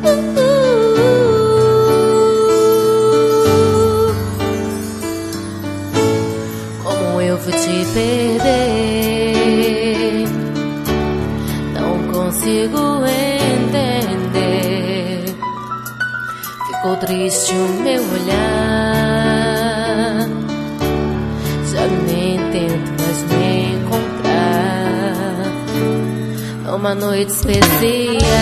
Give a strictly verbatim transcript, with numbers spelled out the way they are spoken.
Como eu fui te perder, não consigo entender. Ficou triste o meu olhar, já nem tento mais me encontrar. Numa noite especial